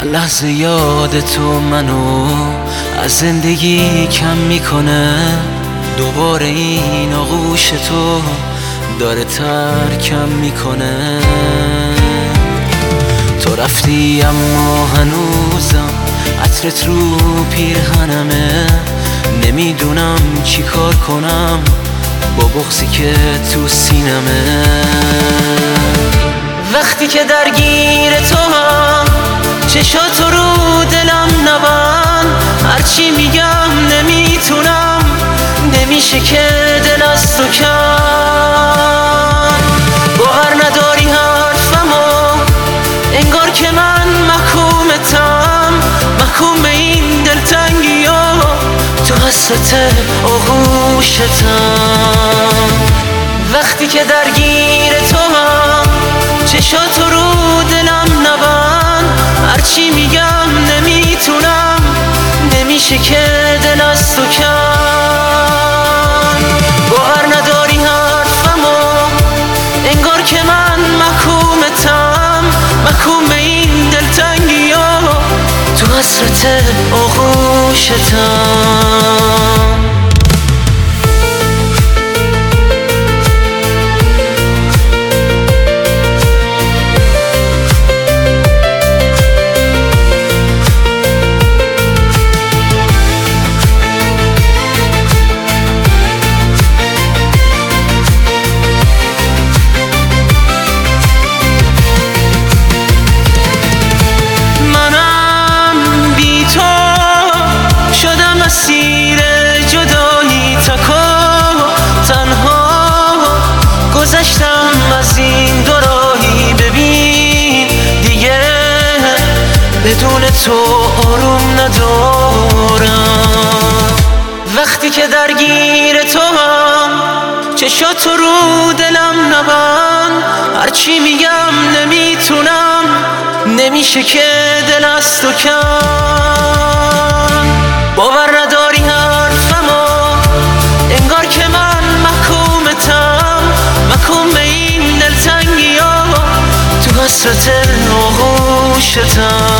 لحظه یاد تو منو از زندگی کم میکنه. دوباره این آغوش تو داره ترکم میکنه. تو رفتی اما هنوزم عطرت رو پیرهنمه. نمیدونم چی کار کنم با بغضی که تو سینمه. وقتی که درگیر تو هم چشاتو رو دلم نبند. هرچی میگم نمیتونم، نمیشه که دل از تو کن. باور نداری حرفمو، انگار که من محکومتم، محکوم این دلتنگی ها تو حسرت آغوشتم. وقتی که درگیر تو هم چشاتو رو دلم نبند. هرچی میگم نمیتونم، نمیشه که دل از تو کن. باور نداری حرفمو، انگار که من محکومتم، محکوم این دلتنگی ها تو حسرت آغوشتم. مسیر جدایی تکا تنها گذشتم از این دو راهی. ببین دیگه بدون تو آروم ندارم. وقتی که درگیر تو هم چشاتو رو دلم نبند. هرچی میگم نمیتونم، نمیشه که دل از تو کن. باور نداری حرفمو، انگار که من محکومتم، محکوم این دلتنگی ها تو حسرت آغوشتم.